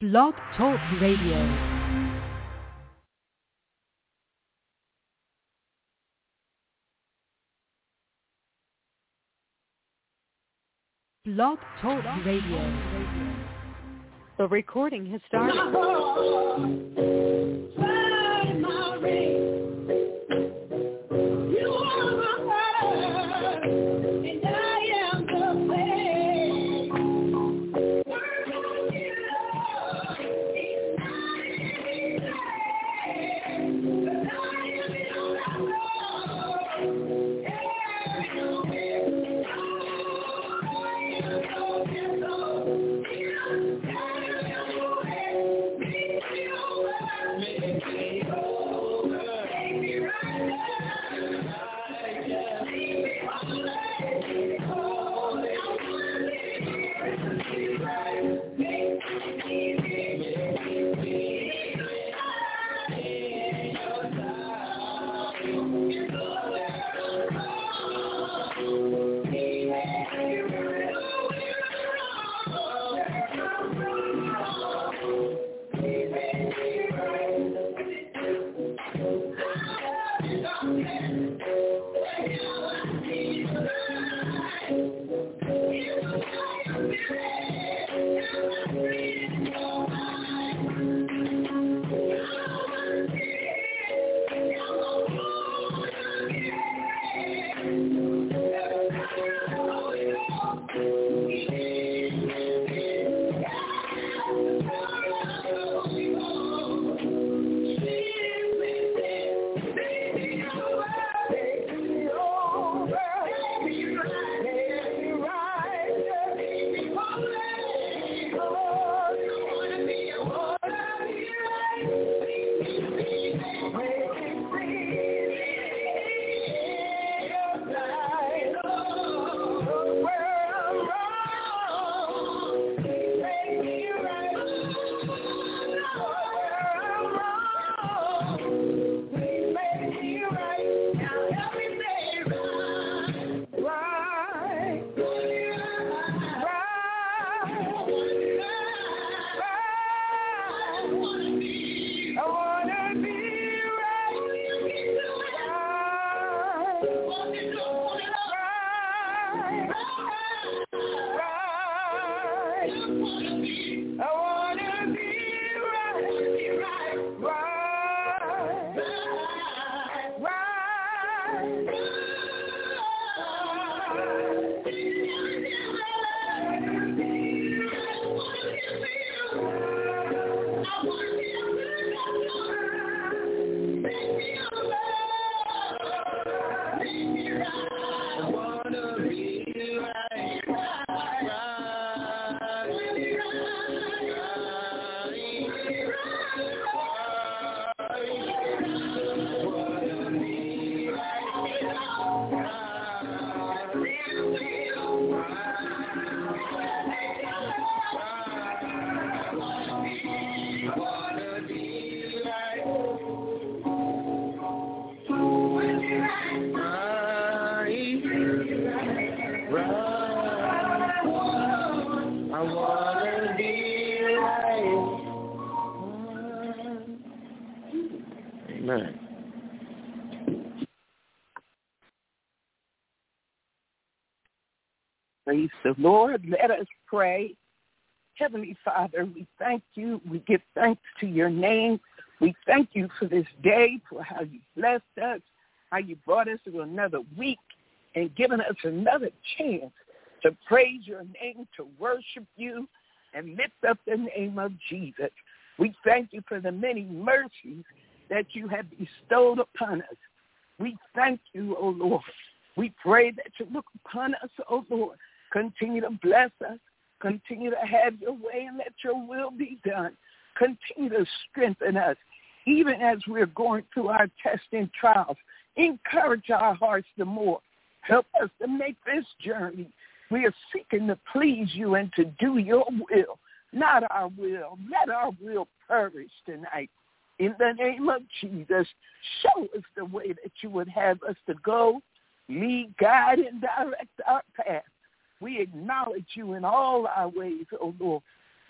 Blog Talk Radio. Blog Talk Radio. The recording has started. Praise the Lord. Let us pray. Heavenly Father, we thank you. We give thanks to your name. We thank you for this day, for how you blessed us, how you brought us through another week and given us another chance to praise your name, to worship you, and lift up the name of Jesus. We thank you for the many mercies that you have bestowed upon us. We thank you, O Lord. We pray that you look upon us, O Lord. Continue to bless us. Continue to have your way and let your will be done. Continue to strengthen us, even as we're going through our testing trials. Encourage our hearts the more. Help us to make this journey. We are seeking to please you and to do your will, not our will. Let our will perish tonight. In the name of Jesus, show us the way that you would have us to go. Lead, guide, and direct our path. We acknowledge you in all our ways, O Lord.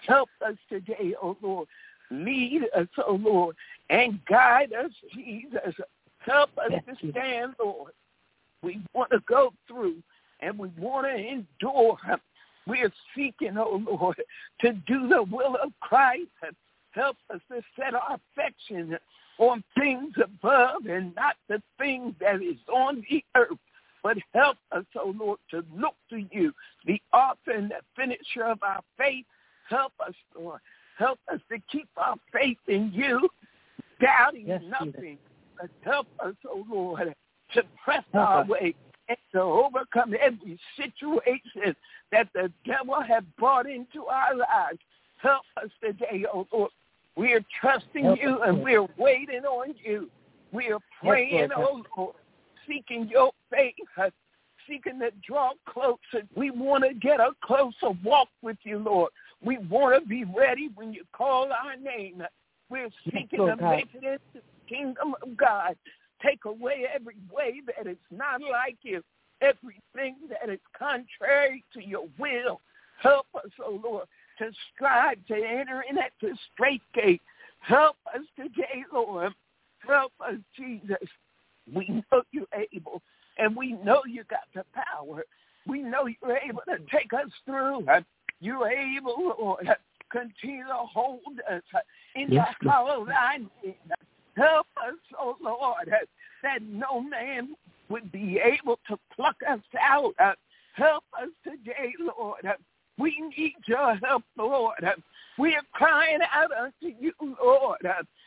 Help us today, oh Lord. Lead us, oh Lord, and guide us, Jesus. Help us to stand, Lord. We want to go through and we want to endure. We are seeking, oh Lord, to do the will of Christ. Help us to set our affection on things above and not the things that is on the earth. But help us, oh Lord, to look to you, the author and the finisher of our faith. Help us, Lord. Help us to keep our faith in you, doubting nothing. But help us, oh Lord, to press our way and to overcome every situation that the devil has brought into our lives. Help us today, oh Lord. We are trusting you and we are waiting on you. We are praying, oh Lord, seeking your faith, seeking to draw closer. We want to get a closer walk with you, Lord. We want to be ready when you call our name. We're seeking to make it into the kingdom of God. Take away every way that is not like you, everything that is contrary to your will. Help us, oh Lord, to strive to enter in at the straight gate. Help us today, Lord. Help us, Jesus. We know you're able, and we know you got the power. We know you're able to take us through. You're able, Lord, continue to hold us in the hollow line. Help us, oh Lord, that no man would be able to pluck us out. Help us today, Lord. We need your help, Lord. We are crying out unto you, Lord.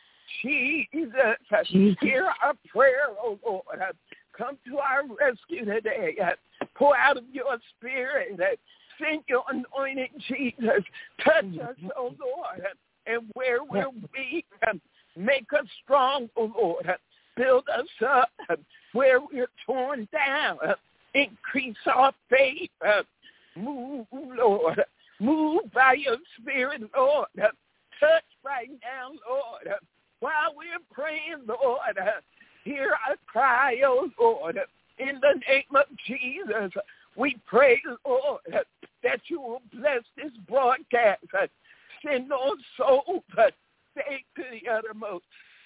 Jesus, hear our prayer, oh Lord. Come to our rescue today. Pour out of your spirit. Send your anointing, Jesus. Touch us, oh Lord. And where we're weak, make us strong, oh Lord. Build us up where we're torn down. Increase our faith. Move, Lord. Move by your spirit, Lord. Touch right now, Lord. While we're praying, Lord, hear our cry, oh Lord. In the name of Jesus, we pray, Lord, that you will bless this broadcast. Send those souls saved to the uttermost.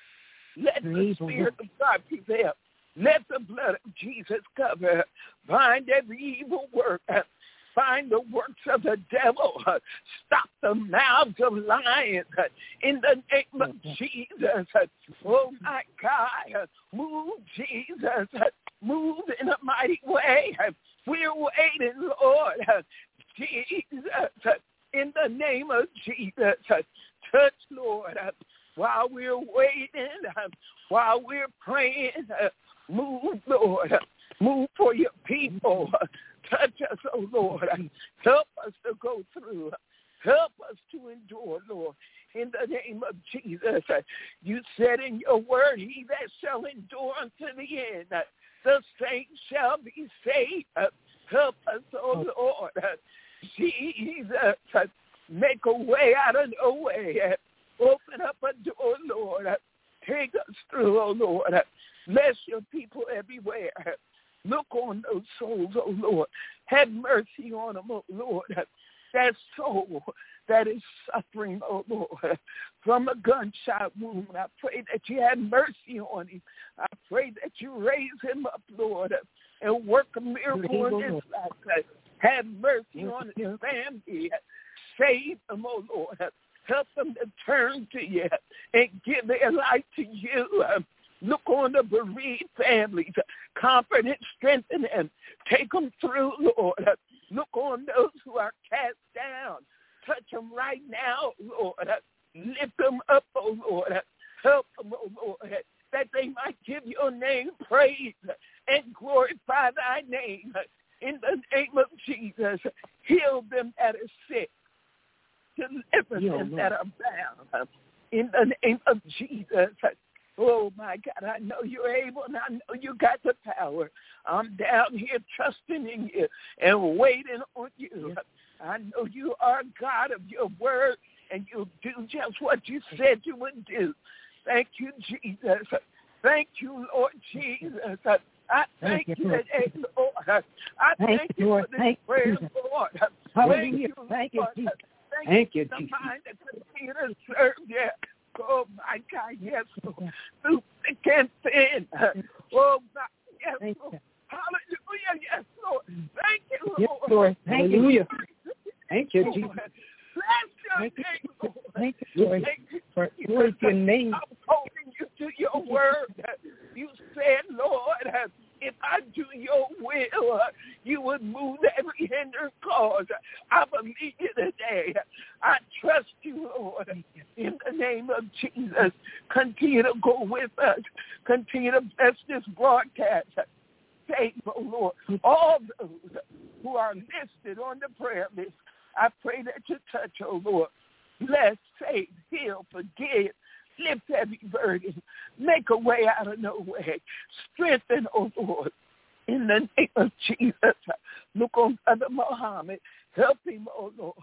Let the Spirit of God prevail. Let the blood of Jesus cover. Bind every evil work. Find the works of the devil. Stop the mouths of lions in the name of Jesus. Oh, my God. Move, Jesus. Move in a mighty way. We're waiting, Lord. Jesus, in the name of Jesus. Touch, Lord, while we're waiting, while we're praying. Move, Lord. Move for your people. Touch us, oh Lord. Help us to go through. Help us to endure, Lord. In the name of Jesus. You said in your word, he that shall endure unto the end, the saints shall be saved. Help us, oh Lord. Jesus, make a way out of no way. Open up a door, Lord. Take us through, oh Lord. Bless your people everywhere. Look on those souls, oh Lord. Have mercy on them, oh Lord. That soul that is suffering, oh Lord, from a gunshot wound. I pray that you have mercy on him. I pray that you raise him up, Lord, and work a miracle in his life. Have mercy on his family. Save them, oh Lord. Help them to turn to you and give their life to you. Look on the bereaved families. Comfort and strengthen them. Take them through, Lord. Look on those who are cast down. Touch them right now, Lord. Lift them up, oh Lord. Help them, oh Lord, that they might give your name praise and glorify thy name. In the name of Jesus, heal them that are sick. Deliver them that are bound. In the name of Jesus. Oh, my God, I know you're able, and I know you got the power. I'm down here trusting in you and waiting on you. Yes. I know you are God of your word, and you'll do just what you said you would do. Thank you, Jesus. Thank you, Lord Jesus. I thank you today, Lord. I thank you for this prayer, Lord. Thank you, Lord. Thank you, the mind that continue to serve you. Oh, my God, yes, Lord. Through thick and thin. Oh, God, yes, Lord. Hallelujah, yes, Lord. Thank you, Lord. Yes, Lord. Hallelujah. Thank you, Jesus. Bless your name, Lord. Thank you, Lord. For glory to your name. I'm holding you to your word. You said, Lord, if I do your will, you would move every hindering cause. I believe you today. I trust you, Lord. In the name of Jesus, continue to go with us. Continue to bless this broadcast. Save, oh Lord, all those who are listed on the prayer list. I pray that you touch, oh Lord. Bless, save, heal, forgive, lift every burden, make a way out of no way. Strengthen, oh Lord, in the name of Jesus. Look on Brother Muhammad. Help him, oh Lord.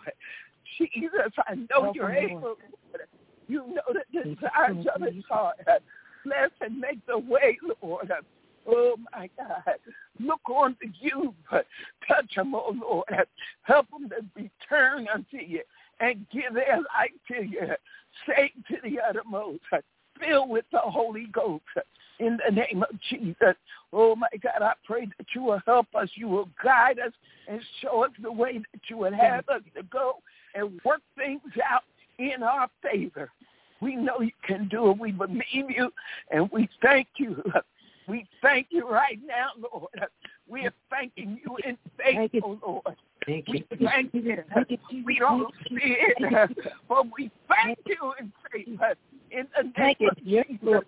Jesus, I know help you're able, Lord. You know the desires of his heart. Bless and make the way, Lord. Oh, my God. Look on to you. Touch them, oh, Lord. Help them to return unto you and give their life to you. Save to the uttermost. Fill with the Holy Ghost. In the name of Jesus. Oh, my God, I pray that you will help us. You will guide us and show us the way that you would have us to go and work things out in our favor. We know you can do it. We believe you, and we thank you. We thank you right now, Lord. We are thanking you in faith, oh Lord. We thank you. We don't see it, but we thank you in faith. In the name of Jesus,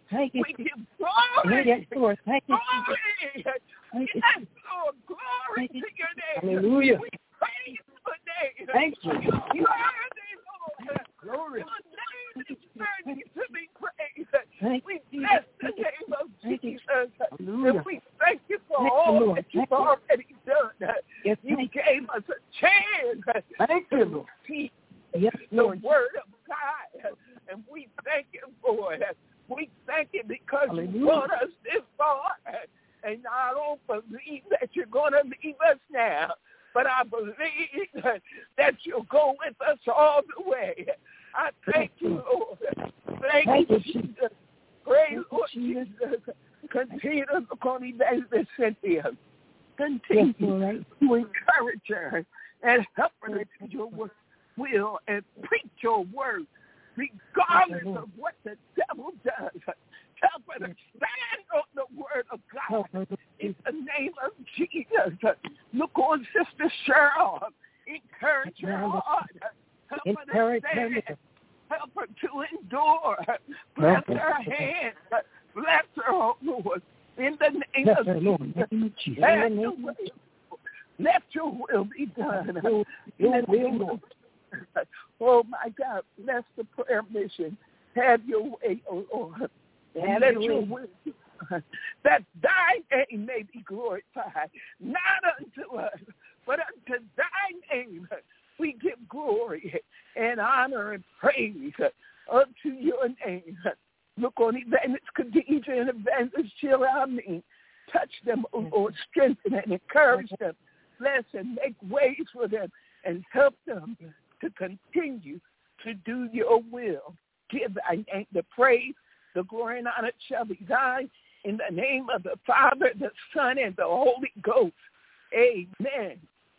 we give glory. Yes, Lord. Thank you. Glory. Yes, Lord. Glory to your name. Hallelujah. We praise your name. Thank you. You're worthy, Lord. Glory. Your name is worthy to be praised. We bless the name of Jesus. And we thank you for all that you've already done. Yes, you gave us a chance. Thank you, Lord. Yes, the word of God. And we thank you for it. We thank you because you brought us this far. And I don't believe that you're going to leave us now. But I believe that you'll go with us all the way. I thank you, Lord. Thank you, Jesus. Pray, Lord Jesus. Continue to look on Evangelist Cynthia. Continue to encourage her and help her to do your will and preach your word, regardless of what the devil does. Help her to stand on the word of God in the name of Jesus. Look on Sister Cheryl. Encourage her heart. Help her to stand. Help her to endure. Bless her hands. Bless her, oh Lord. In the name of Jesus. Let your will be done. Your will. Oh, my God. Bless the prayer mission. Have your way, oh Lord. And let your will be done. That thy name may be glorified. Not unto us, but unto thy name we give glory and honor and praise unto your name. Look on Evangelist Khadijah and Evangelist Sheila. I mean, touch them, oh Lord, strengthen and encourage them, bless and make ways for them, and help them to continue to do your will. Give thy name the praise, the glory and honor shall be thine. In the name of the Father, the Son, and the Holy Ghost. Amen.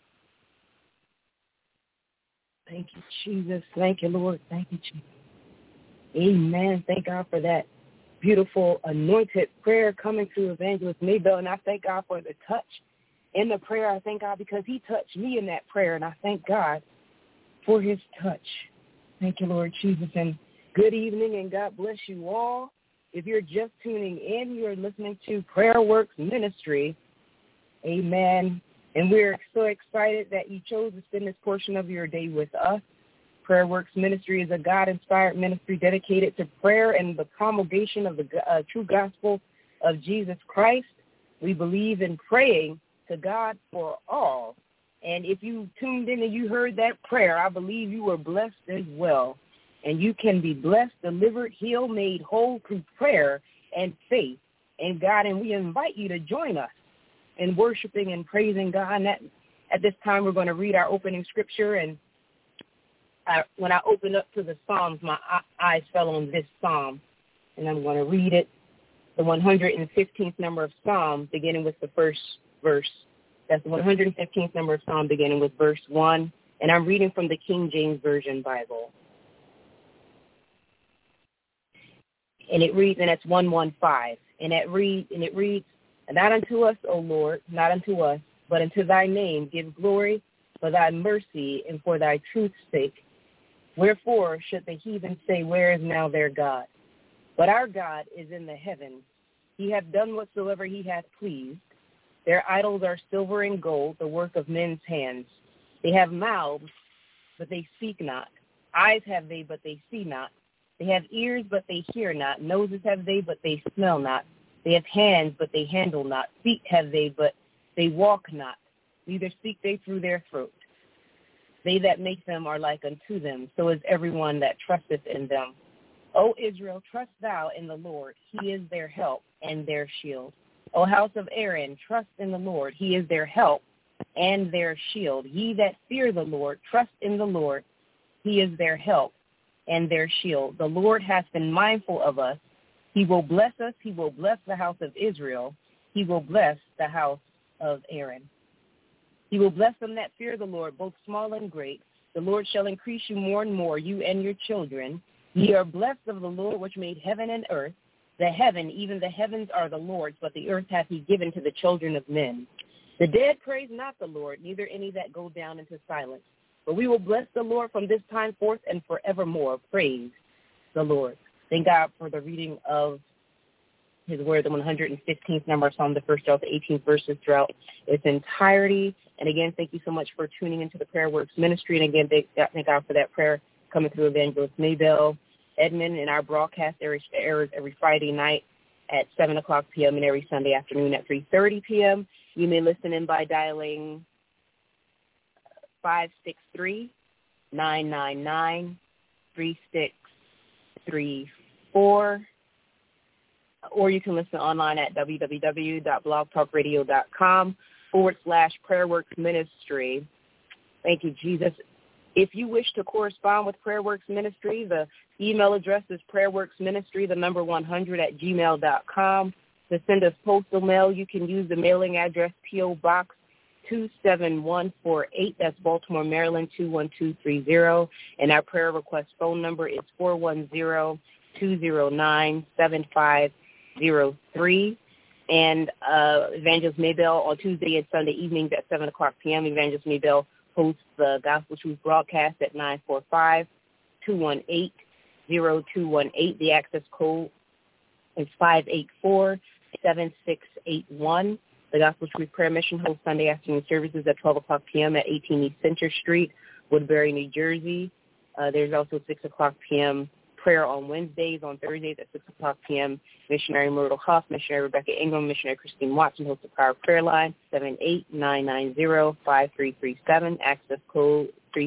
Thank you, Jesus. Thank you, Lord. Thank you, Jesus. Amen. Thank God for that beautiful anointed prayer coming through Evangelist Maybell. And I thank God for the touch in the prayer. I thank God because he touched me in that prayer. And I thank God for his touch. Thank you, Lord Jesus. And good evening and God bless you all. If you're just tuning in, you're listening to Prayer Works Ministry. Amen. And we're so excited that you chose to spend this portion of your day with us. Prayer Works Ministry is a God-inspired ministry dedicated to prayer and the promulgation of the true gospel of Jesus Christ. We believe in praying to God for all. And if you tuned in and you heard that prayer, I believe you were blessed as well. And you can be blessed, delivered, healed, made whole through prayer and faith in God. And we invite you to join us in worshiping and praising God. And at this time, we're going to read our opening scripture. And when I opened up to the Psalms, my eyes fell on this Psalm, and I'm going to read it. The 115th number of Psalm, beginning with the first verse. That's the 115th number of Psalm, beginning with verse 1. And I'm reading from the King James Version Bible. And it reads, and it's 115. And it reads, not unto us, O Lord, not unto us, but unto thy name give glory for thy mercy and for thy truth's sake. Wherefore should the heathen say, where is now their God? But our God is in the heavens. He hath done whatsoever he hath pleased. Their idols are silver and gold, the work of men's hands. They have mouths, but they speak not. Eyes have they, but they see not. They have ears, but they hear not. Noses have they, but they smell not. They have hands, but they handle not. Feet have they, but they walk not. Neither speak they through their throat. They that make them are like unto them. So is everyone that trusteth in them. O Israel, trust thou in the Lord. He is their help and their shield. O house of Aaron, trust in the Lord. He is their help and their shield. Ye that fear the Lord, trust in the Lord. He is their help and their shield. The Lord hath been mindful of us. He will bless us. He will bless the house of Israel. He will bless the house of Aaron. He will bless them that fear the Lord, both small and great. The Lord shall increase you more and more, you and your children. Ye are blessed of the Lord, which made heaven and earth. The heaven, even the heavens, are the Lord's, but the earth hath he given to the children of men. The dead praise not the Lord, neither any that go down into silence. But we will bless the Lord from this time forth and forevermore. Praise the Lord. Thank God for the reading of his word, the 115th number of Psalm, the first throughout the 18th verses throughout its entirety. And again, thank you so much for tuning into the Prayer Works Ministry. And again, thank God for that prayer coming through Evangelist Maybell Edmond, and our broadcast airs every Friday night at 7 o'clock p.m. and every Sunday afternoon at 3:30 p.m. You may listen in by dialing 563-999-3634, or you can listen online at www.blogtalkradio.com/PrayerWorks Ministry. Thank you, Jesus. If you wish to correspond with PrayerWorks Ministry, the email address is prayerworksministry100@gmail.com. To send us postal mail, you can use the mailing address P.O. Box 27148. That's Baltimore, Maryland 21230. And our prayer request phone number is 410-209-7503. And Evangelist Maybell on Tuesday and Sunday evenings at 7 o'clock p.m. Evangelist Maybell hosts the Gospel Truth broadcast at 945-218-0218. The access code is 584-7681. The Gospel Truth Prayer Mission hosts Sunday afternoon services at 12 o'clock p.m. at 18 East Center Street, Woodbury, New Jersey. There's also 6 o'clock p.m. prayer on Wednesdays. On Thursdays at 6 o'clock p.m., Missionary Myrtle Huff, Missionary Rebecca Ingram, Missionary Christine Watson hosts the Power Prayer Line, 78990-5337, access code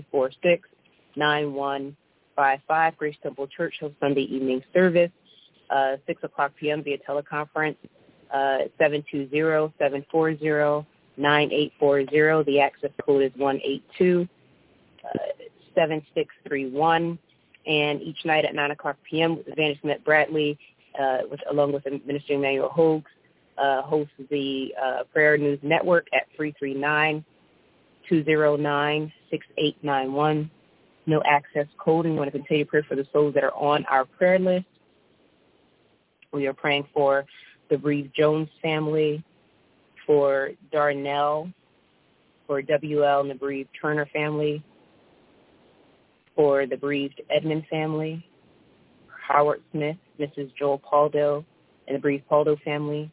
346-9155. Grace Temple Church hosts Sunday evening service, 6 o'clock p.m. via teleconference, 720-740-9840. The access code is 182-7631. And each night at 9 o'clock p.m., Evangelist Annette Bradley, along with Minister Emmanuel Hogues, hosts the Prayer News Network at 339-209-6891. No access code, and we want to continue to pray for the souls that are on our prayer list. We are praying for the bereaved Jones family, for Darnell, for WL and the bereaved Turner family, for the bereaved Edmond family, Howard Smith, Mrs. Joel Paldo, and the bereaved Paldo family,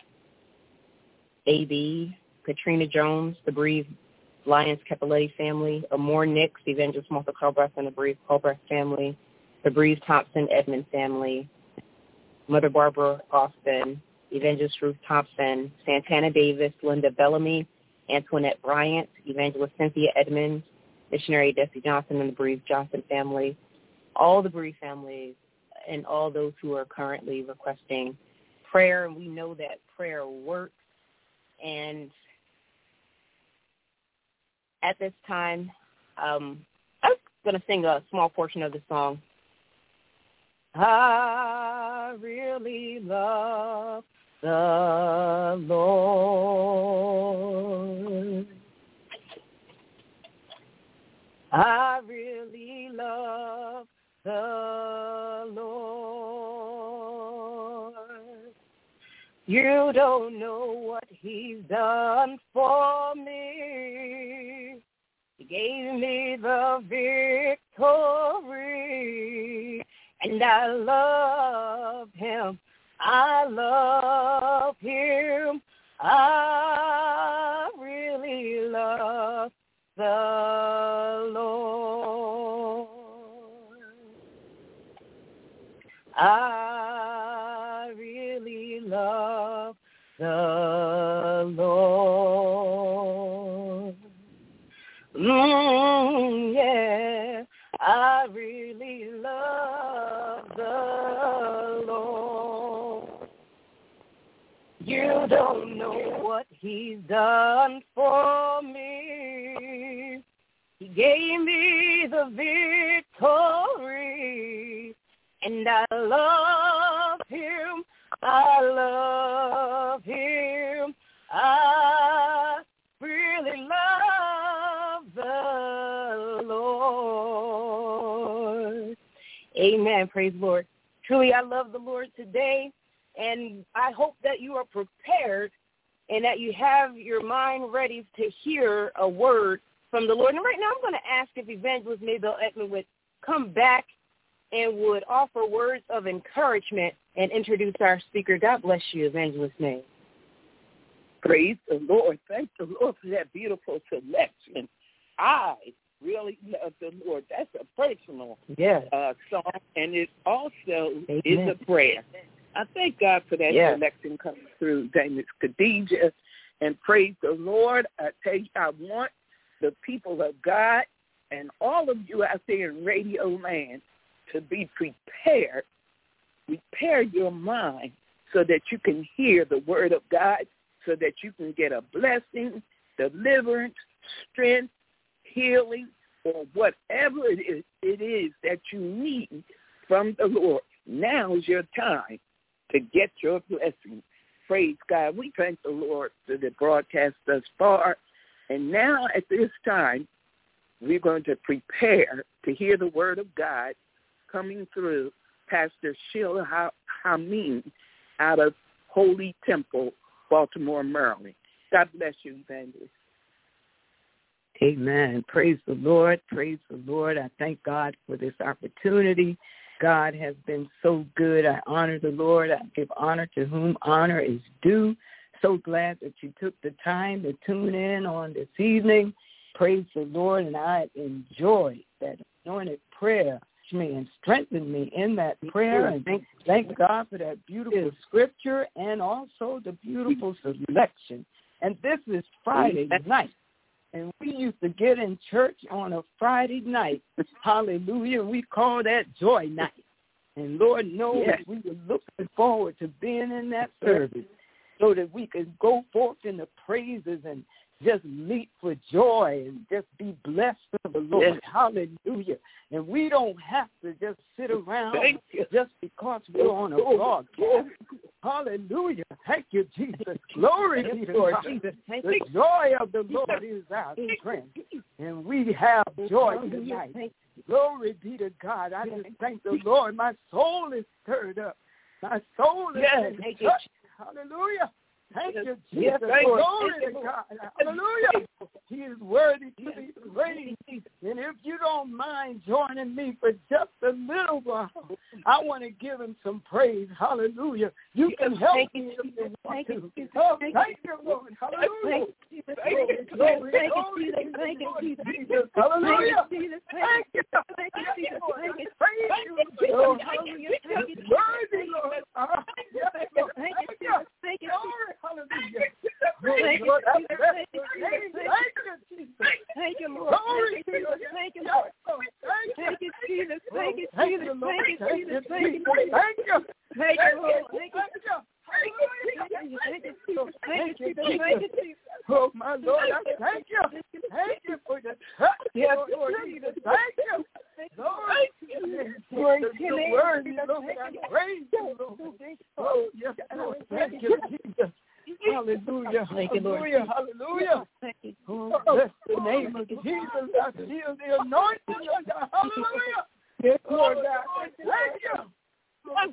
A.B., Katrina Jones, the bereaved Lyons Capoletti family, Amore Nix, the Evangelist Martha Calbreath and the bereaved Calbreath family, the bereaved Thompson Edmond family, Mother Barbara Austin, Evangelist Ruth Thompson, Santana Davis, Linda Bellamy, Antoinette Bryant, Evangelist Cynthia Edmonds, Missionary Desi Johnson and the bereaved Johnson family, all the bereaved families, and all those who are currently requesting prayer. And we know that prayer works. And at this time, going to sing a small portion of the song. I really love the Lord. I really love the Lord. You don't know what he's done for me. He gave me the victory, and I love him. I love him. I really love the Lord. I really love the Lord. Yeah, I really love the Lord. You don't know what he's done for me. He gave me the victory, and I love him. I love him. I really love the Lord. Amen. Praise the Lord. Truly, I love the Lord today, and I hope that you are prepared and that you have your mind ready to hear a word from the Lord. And right now I'm going to ask if Evangelist Maybelle Ekman would come back and would offer words of encouragement and introduce our speaker. God bless you, Evangelist May. Praise the Lord. Thank the Lord for that beautiful selection. I really love the Lord. That's a personal song, and it also is a prayer. I thank God for that selection coming through, Miss Khadijah, and praise the Lord. I tell you, I want the people of God and all of you out there in Radio Land to be prepared. Prepare your mind so that you can hear the word of God, so that you can get a blessing, deliverance, strength, healing, or whatever it is that you need from the Lord. Now is your time to get your blessing. Praise God. We thank the Lord for the broadcast thus far. And now at this time, we're going to prepare to hear the word of God coming through Pastor Sheila Hameen out of Holy Temple, Baltimore, Maryland. God bless you, Evangelist. Amen. Praise the Lord. Praise the Lord. I thank God for this opportunity. God has been so good. I honor the Lord. I give honor to whom honor is due. So glad that you took the time to tune in on this evening. Praise the Lord. And I enjoy that anointed prayer and strengthen me in that prayer. And thank God for that beautiful scripture and also the beautiful selection. And this is Friday night. And we used to get in church on a Friday night. Hallelujah. We call that joy night. And Lord knows we were looking forward to being in that service so that we could go forth in the praises and just leap for joy and just be blessed of the Lord. Yes. Hallelujah. And we don't have to just sit around just because we're on a broadcast. Hallelujah. Thank you, Jesus. Glory be to God. Jesus. The joy of the Lord is our strength. And we have joy tonight. Glory be to God. I just thank the Lord. My soul is stirred up. My soul is touched. Hallelujah. Thank you, Jesus. Glory to God. Hallelujah. He is worthy to be praised. And if you don't mind joining me for just a little while, I want to give him some praise. Hallelujah. You can help me if you want to. Oh, thank you, Lord. Hallelujah. Thank you, Lord. Thank you, Jesus. Thank you, Jesus. Hallelujah. Thank you. Thank you, Lord. Praise you, Lord. Hallelujah. Thank you, worthy, Lord. Thank you. Thank you. Hallelujah. Thank you, Jesus. Thank you, Lord. Thank you, Lord. Thank you, Jesus. Thank you, Jesus. Thank you, Jesus. Thank you, thank you. Thank you, Lord. Thank you. Thank you, Jesus. Thank you, Jesus. Oh, my Lord, I thank you. Thank you for the touch. Yes, Lord Jesus. Thank you. Glory to your name. Worthy, Lord. I praise you, Lord. Oh, yes, Lord. Thank you, Jesus. Hallelujah. Thank you, Lord. Hallelujah. Hallelujah. Oh, bless the name of Jesus. I feel the anointing of God. Hallelujah. Yes, Lord God. Thank you. Thank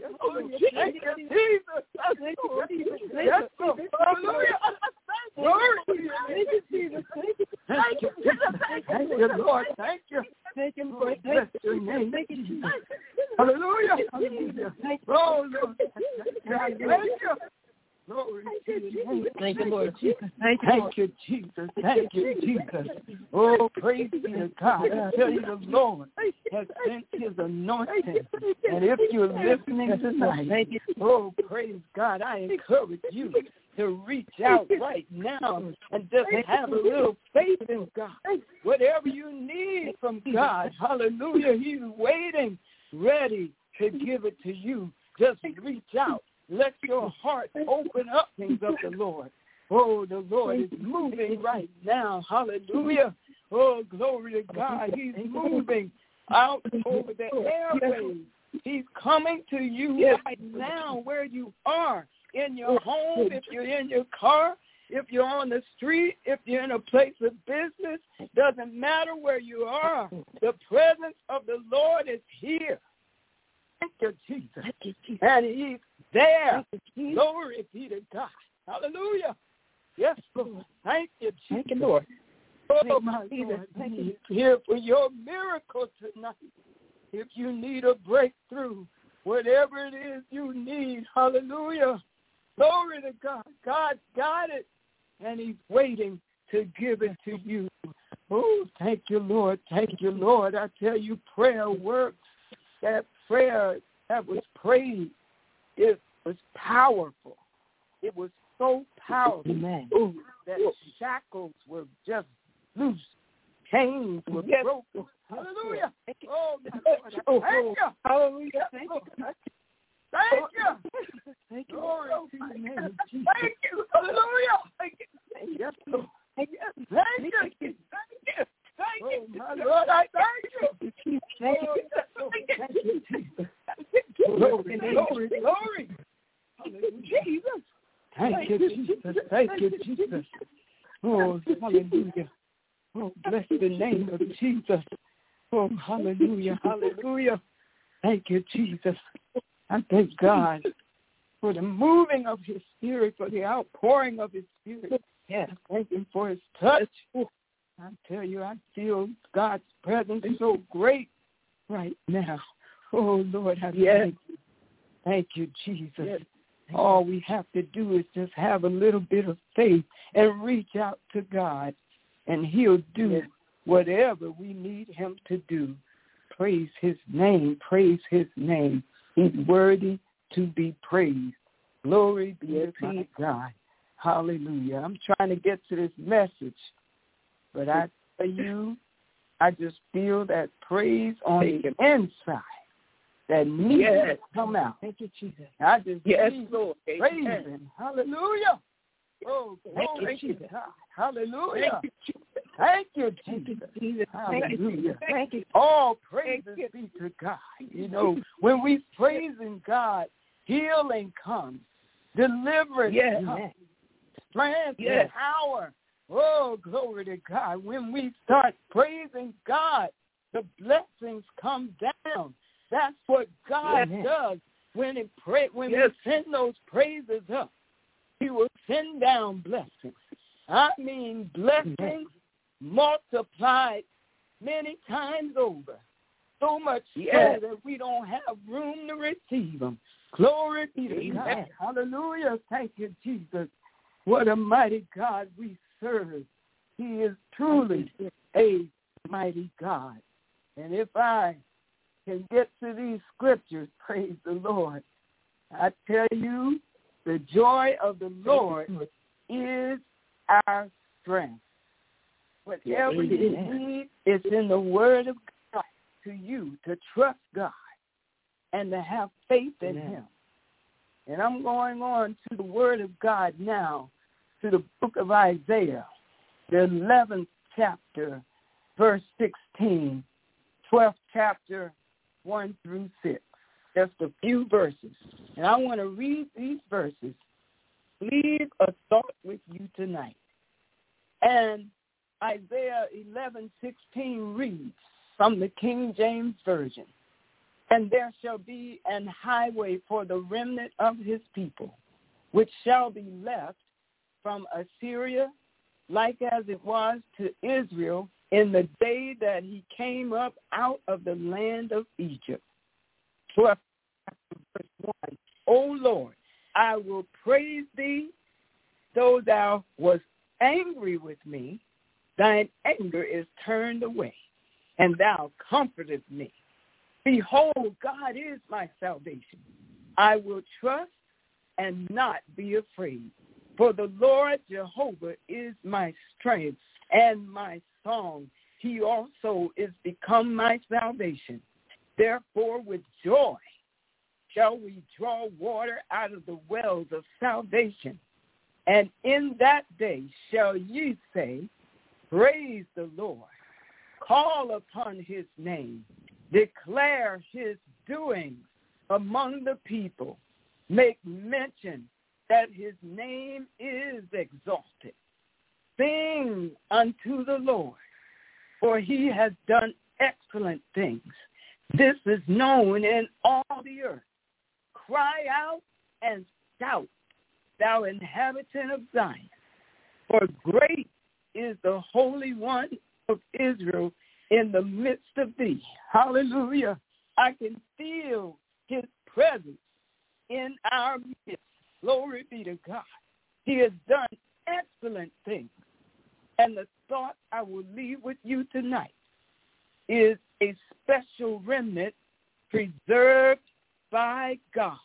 you, Jesus. Thank you, Jesus. Yes, Lord. Hallelujah. Glory to you. Thank you, Jesus. Thank you, Jesus. Thank you, Lord. Thank you. Thank you, Lord. Bless your name. Thank you, Jesus. Hallelujah. Hallelujah. Oh, Lord. Thank you. Glory to your name. Thank you, Lord Jesus. Thank you, Jesus. Thank you, Jesus. Oh, praise be to God. I tell you, the Lord has sent his anointing. And if you're listening tonight, oh, praise God, I encourage you to reach out right now and just have a little faith in God. Whatever you need from God, hallelujah, he's waiting, ready to give it to you. Just reach out. Let your heart open up things of the Lord. Oh, the Lord is moving right now. Hallelujah. Oh, glory to God. He's moving out over the airwaves. He's coming to you right now where you are, in your home, if you're in your car, if you're on the street, if you're in a place of business. Doesn't matter where you are. The presence of the Lord is here. Thank you, Jesus. And he's there. Glory be to God. Hallelujah. Yes, Lord. Thank you, Jesus. Thank you, Lord. Oh, my Lord. He's here for your miracle tonight. If you need a breakthrough, whatever it is you need, hallelujah. Glory to God. God's got it, and he's waiting to give it to you. Oh, thank you, Lord. Thank you, Lord. I tell you, prayer works. That prayer that was prayed, it was powerful. It was so powerful. Amen. That shackles were just loose. Chains were broken. Hallelujah. Oh, my Lord. Thank you. Hallelujah. Thank you. Thank you. Thank you. Glory to your name, Jesus. Thank you. Hallelujah. Thank you. Yes, Lord. Thank you. Thank you. Thank you. Thank you. Oh, my Lord, I thank you. Thank you. Thank you, Jesus. Glory, glory, glory. Hallelujah. Jesus. Thank you, Jesus. Thank you, Jesus. Oh, hallelujah. Oh, bless the name of Jesus. Oh, hallelujah, hallelujah. Thank you, Jesus. I thank God for the moving of his spirit, for the outpouring of his spirit. Yes. Thank him for his touch. I tell you, I feel God's presence so great right now. Oh, Lord, I thank you. Thank you, Jesus. Yes. All we have to do is just have a little bit of faith and reach out to God, and he'll do whatever we need him to do. Praise his name. Praise his name. He's worthy to be praised. Glory be to God. Hallelujah. I'm trying to get to this message, but I tell you, I just feel that praise on the inside that needs to come out. Thank you, Jesus. I just need praise him. Hallelujah. Oh, glory to God. Hallelujah. Thank you, Jesus. Hallelujah. Thank you. All praises be to God. You know, when we praising God, healing comes, deliverance comes, strength and power. Oh, glory to God. When we start praising God, the blessings come down. That's what God does when we send those praises up. He will send down blessings. I mean blessings multiplied many times over. So much so that we don't have room to receive them. Glory be to God. Hallelujah. Thank you, Jesus. What a mighty God we serve. He is truly a mighty God. And if I can get to these scriptures, praise the Lord, I tell you, the joy of the Lord is our strength. Whatever you need is in the word of God to you, to trust God and to have faith in him. And I'm going on to the word of God now, to the book of Isaiah, the 11th chapter, verse 16, 12th chapter, 1 through 6. Just a few verses. And I want to read these verses. Leave a thought with you tonight. And Isaiah 11:16 reads from the King James Version, "And there shall be an highway for the remnant of his people, which shall be left from Assyria, like as it was to Israel in the day that he came up out of the land of Egypt." 12, verse 1. O Lord, I will praise thee, though thou wast angry with me. Thine anger is turned away, and thou comfortest me. Behold, God is my salvation. I will trust and not be afraid. For the Lord Jehovah is my strength and my song. He also is become my salvation. Therefore, with joy shall we draw water out of the wells of salvation. And in that day shall ye say, Praise the Lord. Call upon his name. Declare his doings among the people. Make mention that his name is exalted. Sing unto the Lord, for he has done excellent things. This is known in all the earth. Cry out and shout, thou inhabitant of Zion, for great is the Holy One of Israel in the midst of thee. Hallelujah. I can feel his presence in our midst. Glory be to God. He has done excellent things. And the thought I will leave with you tonight is a special remnant preserved by God.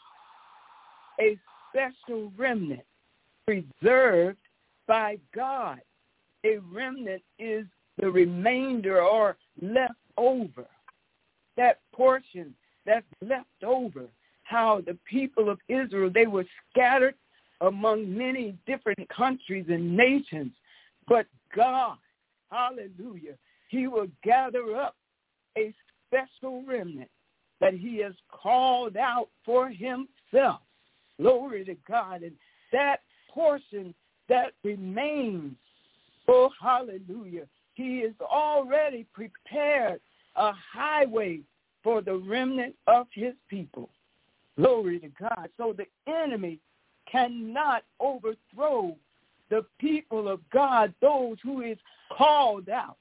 A special remnant preserved by God. A remnant is the remainder or left over. That portion that's left over. How the people of Israel, they were scattered among many different countries and nations. But God, hallelujah, he will gather up a special remnant that he has called out for himself. Glory to God. And that portion that remains, oh, hallelujah, he has already prepared a highway for the remnant of his people. Glory to God. So the enemy cannot overthrow the people of God, those who is called out.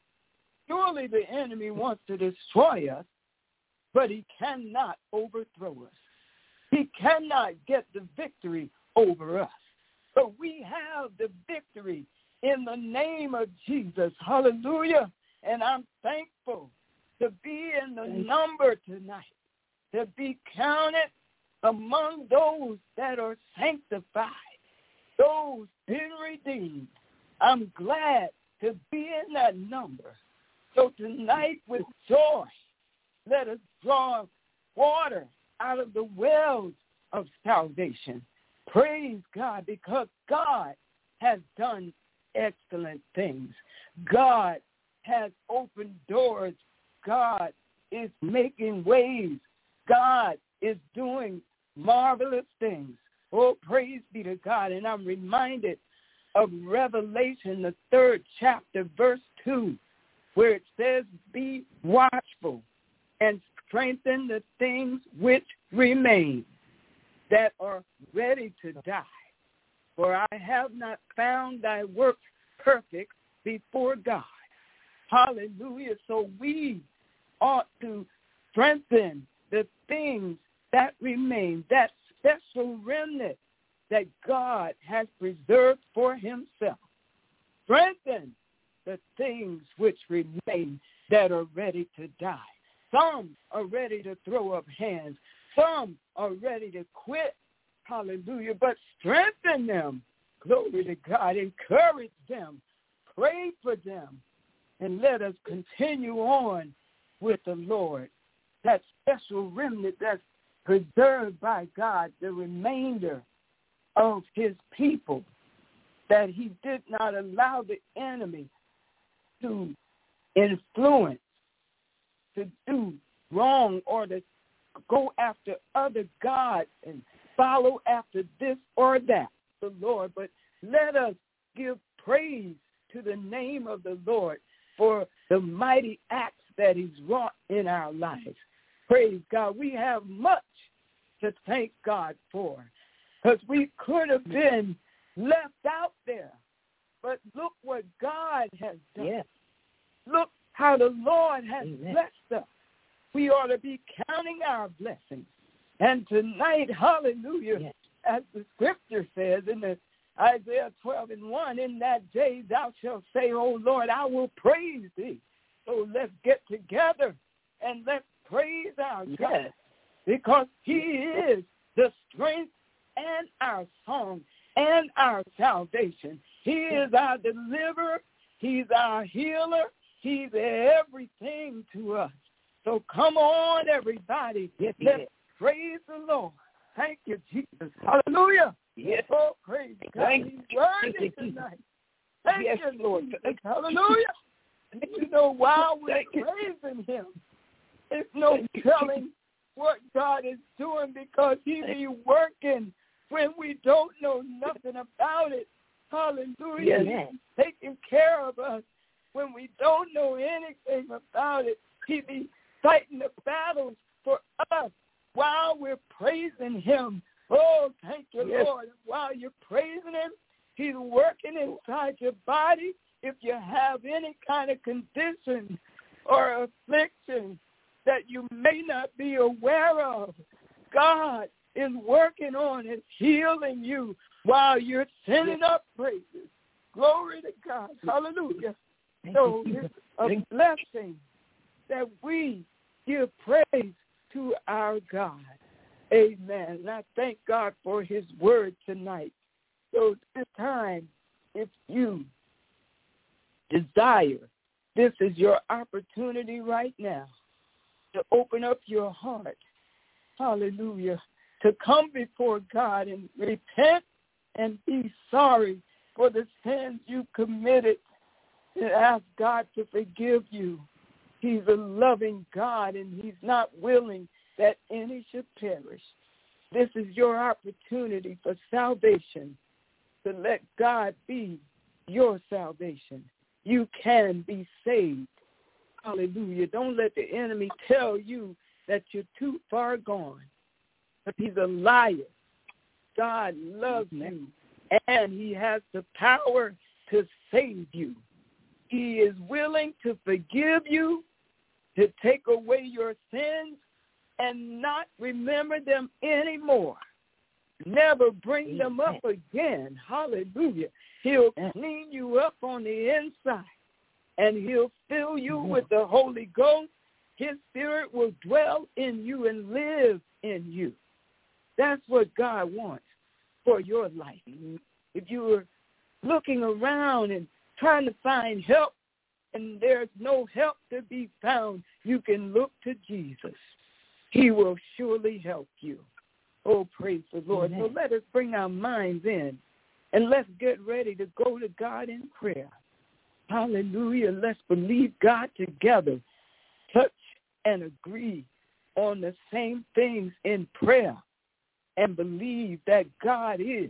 Surely the enemy wants to destroy us, but he cannot overthrow us. He cannot get the victory over us. But we have the victory in the name of Jesus. Hallelujah. And I'm thankful to be in the number tonight, to be counted among those that are sanctified, those been redeemed. I'm glad to be in that number. So tonight with joy, let us draw water out of the wells of salvation. Praise God, because God has done excellent things. God has opened doors. God is making ways. God is doing marvelous things. Oh, praise be to God. And I'm reminded of Revelation, the 3rd chapter, verse 2, where it says, be watchful and strengthen the things which remain that are ready to die. For I have not found thy works perfect before God. Hallelujah. So we ought to strengthen the things that remain, that special remnant that God has preserved for himself. Strengthen the things which remain that are ready to die. Some are ready to throw up hands. Some are ready to quit. Hallelujah. But strengthen them. Glory to God. Encourage them. Pray for them. And let us continue on with the Lord. That special remnant that's preserved by God, the remainder of his people, that he did not allow the enemy to influence, to do wrong or to go after other gods and follow after this or that, the Lord. But let us give praise to the name of the Lord for the mighty acts that he's wrought in our lives. Praise God. We have much to thank God for, because we could have been left out there. But look what God has done. Yes. Look how the Lord has Amen. blessed us. We ought to be counting our blessings. And tonight, hallelujah, Yes. as the scripture says in the Isaiah 12:1, in that day thou shalt say, O Lord, I will praise thee. So let's get together and let's praise our God, Yes. because he is the strength and our song and our salvation. He is our deliverer. He's our healer. He's everything to us. So come on, everybody. Yes, Let's praise the Lord. Thank you, Jesus. Hallelujah. Yes. Oh, praise God. Thank He's worthy tonight. Thank Yes, you, Lord. Jesus. Hallelujah. You know, while we're praising him, there's no telling what God is doing, because he be working when we don't know nothing about it. Hallelujah. Yes. He's taking care of us when we don't know anything about it. He be fighting the battles for us while we're praising him. Oh, thank you, Yes. Lord. While you're praising him, he's working inside your body. If you have any kind of condition or affliction that you may not be aware of, God is working on it, healing you while you're sending up praises. Glory to God. Hallelujah. So it's a blessing that we give praise to our God. Amen. And I thank God for his word tonight. So this time, if you desire, this is your opportunity right now to open up your heart. Hallelujah. To come before God and repent and be sorry for the sins you committed, and ask God to forgive you. He's a loving God, and he's not willing that any should perish. This is your opportunity for salvation, to let God be your salvation. You can be saved. Hallelujah. Don't let the enemy tell you that you're too far gone. But he's a liar. God loves you, and he has the power to save you. He is willing to forgive you, to take away your sins, and not remember them anymore. Never bring them up again. Hallelujah. He'll clean you up on the inside, and he'll fill you with the Holy Ghost. His Spirit will dwell in you and live in you. That's what God wants for your life. If you are looking around and trying to find help, and there's no help to be found, you can look to Jesus. He will surely help you. Oh, praise the Lord. So let us bring our minds in, and let's get ready to go to God in prayer. Hallelujah. Let's believe God together. Touch and agree on the same things in prayer, and believe that God is,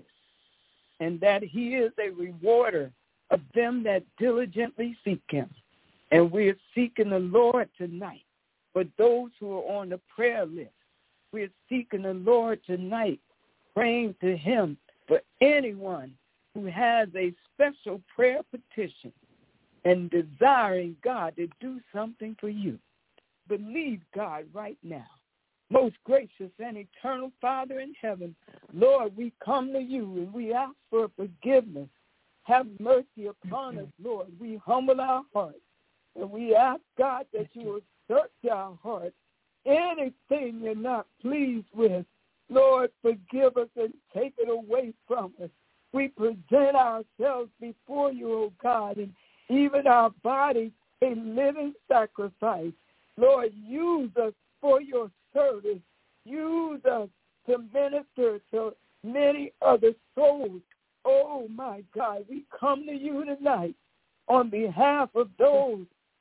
and that he is a rewarder of them that diligently seek him. And we're seeking the Lord tonight. For those who are on the prayer list, we're seeking the Lord tonight, praying to him for anyone who has a special prayer petition and desiring God to do something for you. Believe God right now. Most gracious and eternal Father in heaven, Lord, we come to you and we ask for forgiveness. Have mercy upon us, Lord. We humble our hearts, and we ask, God, that you will search our hearts. Anything you're not pleased with, Lord, forgive us and take it away from us. We present ourselves before you, O God, and even our bodies a living sacrifice. Lord, use us for your service. Use us to minister to many other souls. Oh, my God, we come to you tonight on behalf of those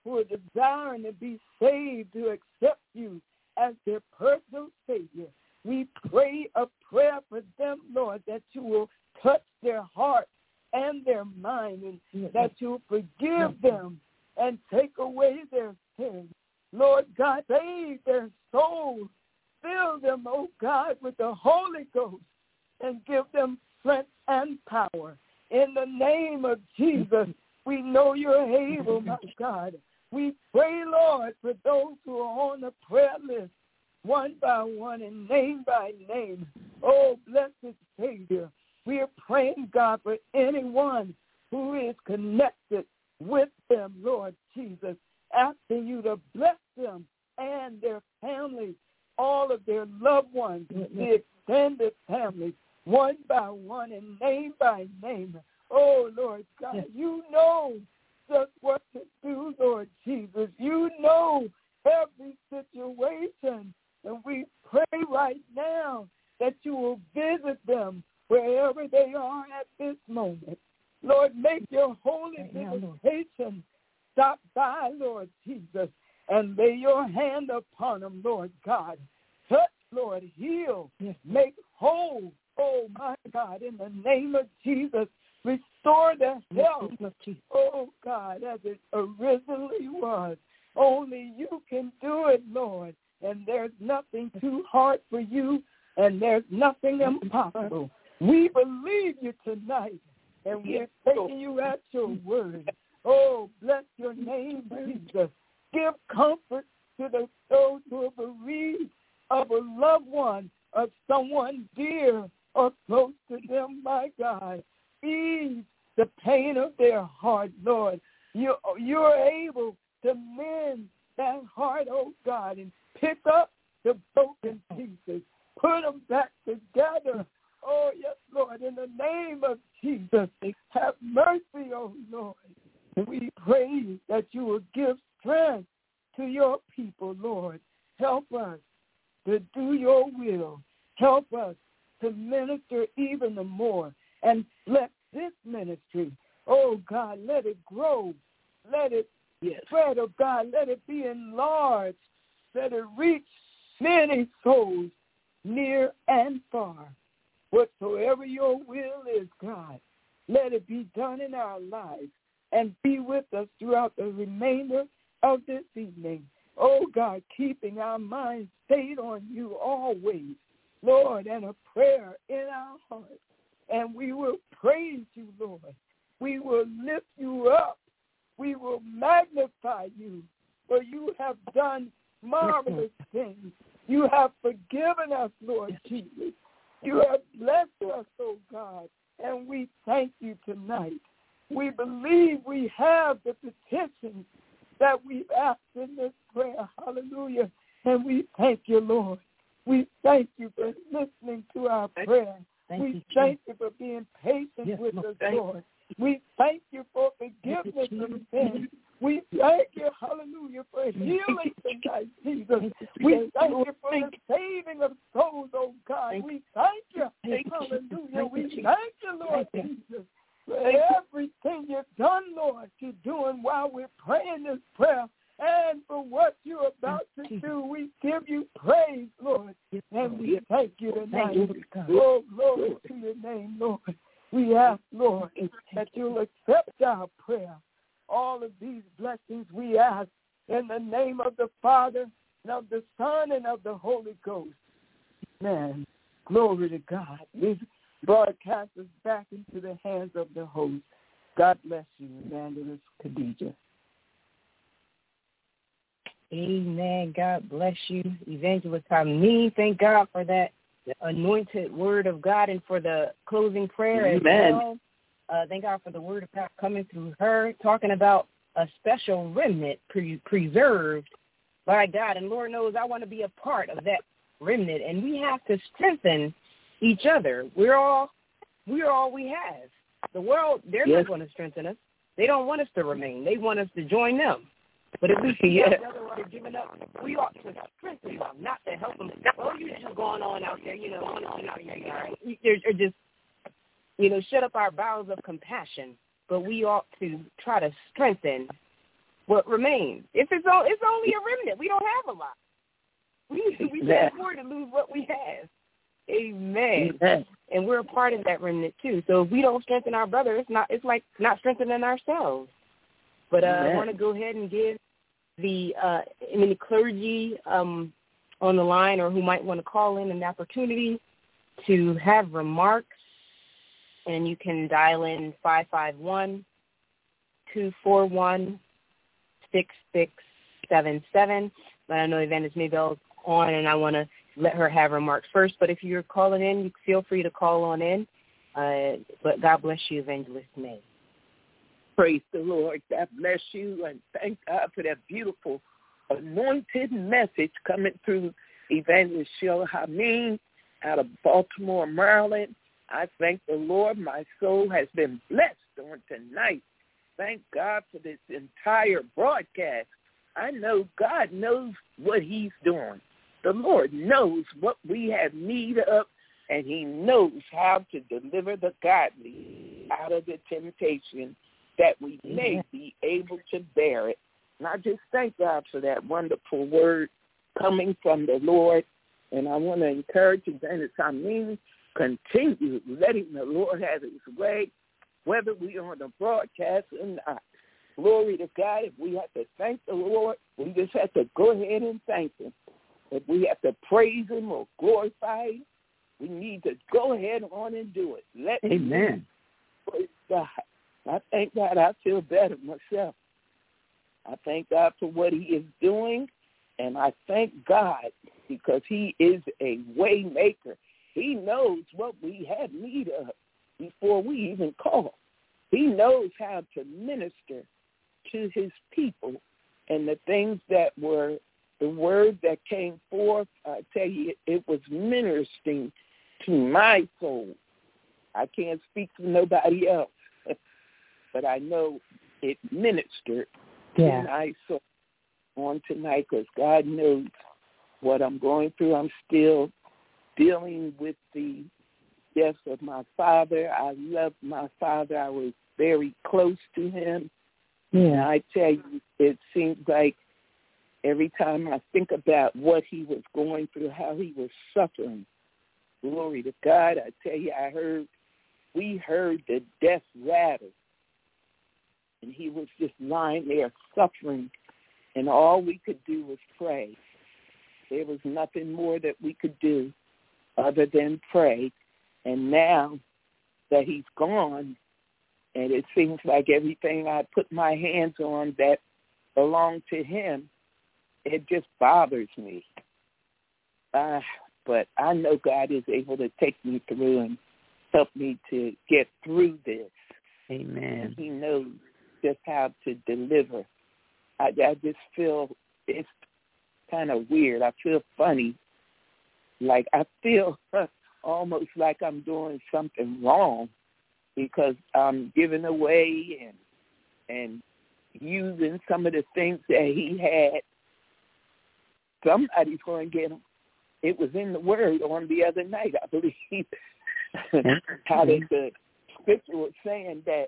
who are desiring to be saved, to accept you as their personal Savior. We pray a prayer for them, Lord, that you will touch their heart and their mind, and that you will forgive them and take away their sins. Lord God, save their souls. Fill them, oh God, with the Holy Ghost and give them strength and power. In the name of Jesus, we know you're able, my God. We pray, Lord, for those who are on the prayer list, one by one and name by name. Oh, blessed Savior, we are praying, God, for anyone who is connected with them, Lord Jesus, asking you to bless them and their families, all of their loved ones, the extended families, one by one and name by name. Oh, Lord God, you know just what to do, Lord Jesus. You know every situation. And we pray right now that you will visit them wherever they are at this moment. Lord, make your holy visitation stop by, Lord Jesus, and lay your hand upon them, Lord God. Touch, Lord, heal, make whole. Oh, my God, in the name of Jesus, restore their health. Oh, God, as it originally was. Only you can do it, Lord. And there's nothing too hard for you, and there's nothing impossible. We believe you tonight, and we're taking you at your word. Oh, bless your name, Jesus. Give comfort to those who are bereaved of a loved one, of someone dear or close to them, my God. Ease the pain of their heart, Lord. You're able to mend that heart, oh God, and pick up the broken pieces, put them back together. Oh, yes, Lord, in the name of Jesus, have mercy, oh Lord. We pray that you will give strength to your people, Lord. Help us to do your will. Help us to minister even the more. And let this ministry, oh God, let it grow. Let it spread, oh God. Let it be enlarged. Let it reach many souls near and far. Whatsoever your will is, God, let it be done in our lives and be with us throughout the remainder of this evening. Oh, God, keeping our minds stayed on you always, Lord, and a prayer in our hearts. And we will praise you, Lord. We will lift you up. We will magnify you, for you have done marvelous things. You have forgiven us, Lord Jesus. You have blessed us, oh God, and we thank you tonight. We believe we have the petitions that we've asked in this prayer. Hallelujah. And we thank you, Lord. We thank you for listening to our prayer. We thank you for being patient with us, Lord. We thank you for forgiveness of sin. We thank you, hallelujah, for healing tonight, Jesus. We thank you for the saving of souls, oh God. We thank you, hallelujah. We thank you, Lord Jesus, for everything you've done, Lord, you're doing while we're praying this prayer. And for what you're about to do, we give you praise, Lord. And we thank you tonight. Oh, glory to your name, Lord. We ask, Lord, that you'll accept our prayer. All of these blessings we ask in the name of the Father, and of the Son, and of the Holy Ghost. Amen. Glory to God. This broadcast is back into the hands of the host. God bless you, Evangelist Khadijah. Amen. God bless you, Evangelist Hameen. Thank God for that anointed word of God and for the closing prayer as well. Thank God for the word of God coming through her, talking about a special remnant preserved by God. And Lord knows I want to be a part of that remnant. And we have to strengthen each other. We're all we have. The world, they're not going to strengthen us. They don't want us to remain. They want us to join them. But if we see each other while they're giving up, we ought to strengthen them, not to help them. Oh, you're just going on out there, going on out there. Or just, shut up our bowels of compassion. But we ought to try to strengthen what remains. It's only a remnant. We don't have a lot. We can't afford to lose what we have. Amen. Amen. And we're a part of that remnant too. So if we don't strengthen our brother, it's like not strengthening ourselves. But I want to go ahead and give the clergy on the line or who might want to call in an opportunity to have remarks. And you can dial in 551-241-6677. But I know Evangelist Maybell's on, and I want to let her have remarks first. But if you're calling in, you feel free to call on in. But God bless you, Evangelist May. Praise the Lord. God bless you, and thank God for that beautiful anointed message coming through Evangelist Sheila Hameen out of Baltimore, Maryland. I thank the Lord. My soul has been blessed on tonight. Thank God for this entire broadcast. I know God knows what he's doing. The Lord knows what we have need of, and he knows how to deliver the godly out of the temptation that we may be able to bear it. And I just thank God for that wonderful word coming from the Lord. And I want to encourage you, Dennis, continue letting the Lord have his way, whether we are on the broadcast or not. Glory to God. If we have to thank the Lord, we just have to go ahead and thank him. If we have to praise him or glorify him, we need to go ahead on and do it. Amen. Praise God. I thank God I feel better myself. I thank God for what he is doing, and I thank God because he is a way maker. He knows what we have need of before we even call. He knows how to minister to his people, and the things that were the word that came forth, I tell you, it was ministering to my soul. I can't speak for nobody else, but I know it ministered to my soul on tonight because God knows what I'm going through. I'm still dealing with the death of my father. I loved my father. I was very close to him. And I tell you, it seems like every time I think about what he was going through, how he was suffering, glory to God, I tell you, we heard the death rattle. And he was just lying there suffering, and all we could do was pray. There was nothing more that we could do other than pray. And now that he's gone, and it seems like everything I put my hands on that belonged to him, it just bothers me. But I know God is able to take me through and help me to get through this. Amen. And he knows just how to deliver. I just feel it's kind of weird. I feel funny. Like I feel almost like I'm doing something wrong because I'm giving away and using some of the things that he had. Somebody's going to get them. It was in the Word on the other night, I believe, how the scripture was saying that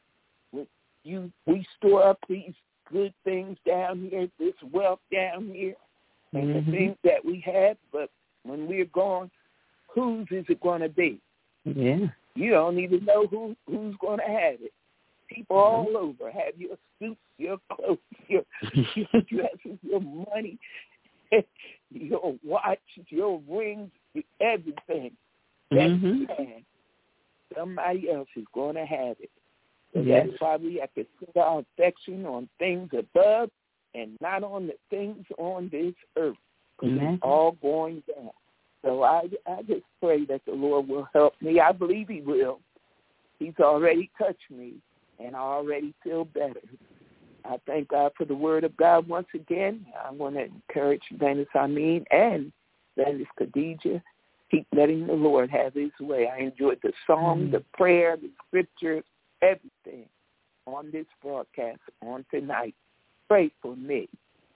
we store up these good things down here, this wealth down here, and the things that we have, but when we're gone, whose is it going to be? Yeah. You don't even know who's going to have it. People all over have your suits, your clothes, your dresses, your money, your watch, your rings, everything that you have. Somebody else is going to have it. So that's why we have to set our affection on things above and not on the things on this earth. Because it's all going down. So I just pray that the Lord will help me. I believe he will. He's already touched me, and I already feel better. I thank God for the word of God once again. I want to encourage Evangelist Hameen and Evangelist Khadijah. Keep letting the Lord have his way. I enjoyed the song, the prayer, the scripture, everything on this broadcast on tonight. Pray for me.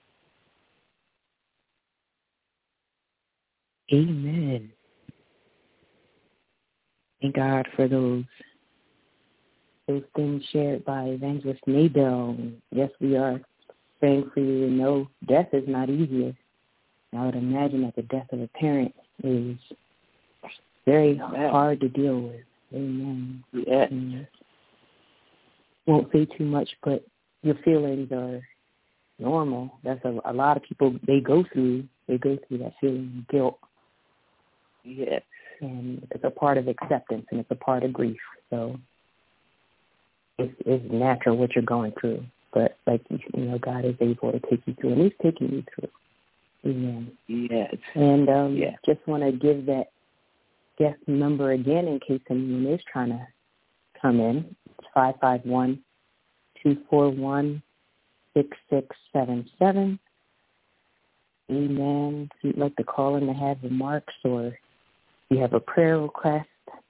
Amen. Thank God for those things shared by Evangelist Maybell. Yes, we are praying for you. And no, death is not easier. I would imagine that the death of a parent is very hard to deal with. Amen. Yes. Won't say too much, but your feelings are normal. That's a lot of people, they go through that feeling of guilt. Yes. And it's a part of acceptance, and it's a part of grief. So it's natural what you're going through. But, like, God is able to take you through, and He's taking you through. Amen. Yes. And just want to give that guest number again in case anyone is trying to come in. It's 551-241-6677. Amen. If you'd like to call in to have remarks, or you have a prayer request,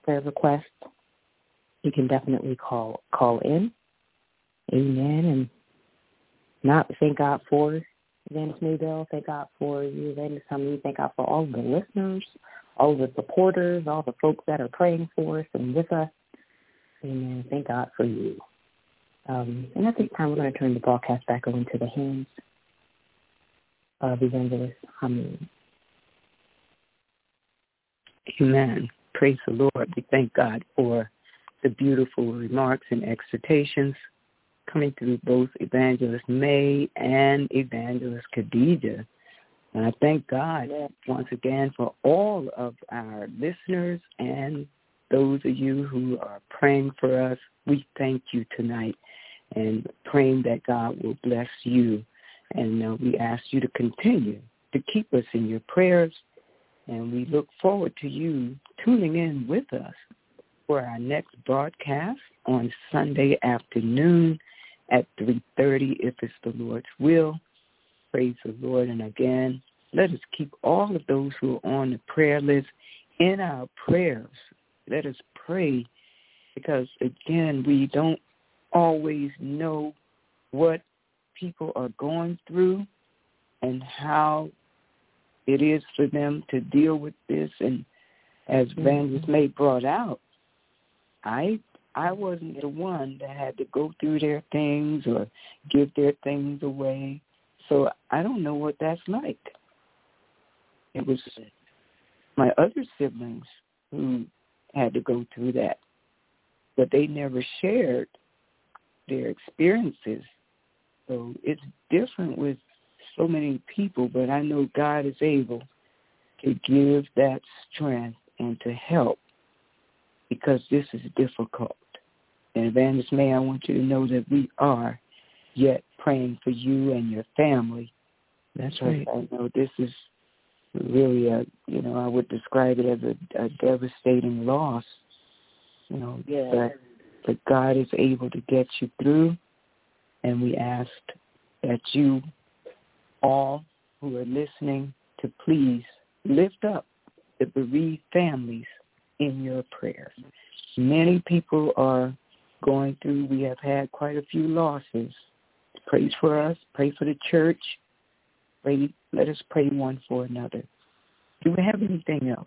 you can definitely call in. Amen. And not thank God for Evangelist Maybell. Thank God for you, Evangelist Tommy. Thank God for all of the listeners, all of the supporters, all the folks that are praying for us and with us. Amen. Thank God for you. And at this time, we're going to turn the broadcast back over into the hands of Evangelist Hamid. Amen. Praise the Lord. We thank God for the beautiful remarks and exhortations coming through both Evangelist May and Evangelist Khadijah. And I thank God once again for all of our listeners and those of you who are praying for us. We thank you tonight and praying that God will bless you. And we ask you to continue to keep us in your prayers. And we look forward to you tuning in with us for our next broadcast on Sunday afternoon at 3:30, if it's the Lord's will. Praise the Lord. And again, let us keep all of those who are on the prayer list in our prayers. Let us pray because, again, we don't always know what people are going through and how it is for them to deal with this. And as Evangelist May brought out, I wasn't the one that had to go through their things or give their things away. So I don't know what that's like. It was my other siblings who had to go through that, but they never shared their experiences. So it's different with so many people, but I know God is able to give that strength and to help because this is difficult. And Evangelist May, I want you to know that we are yet praying for you and your family. That's right. I know this is really I would describe it as a devastating loss, but God is able to get you through. And we ask that you all who are listening to please lift up the bereaved families in your prayers. Many people are going through, we have had quite a few losses. Pray for us, pray for the church. Let us pray one for another. Do we have anything else?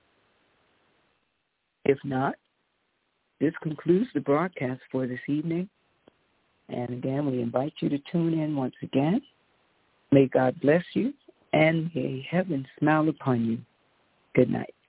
If not, this concludes the broadcast for this evening. And again, we invite you to tune in once again. May God bless you and may heaven smile upon you. Good night.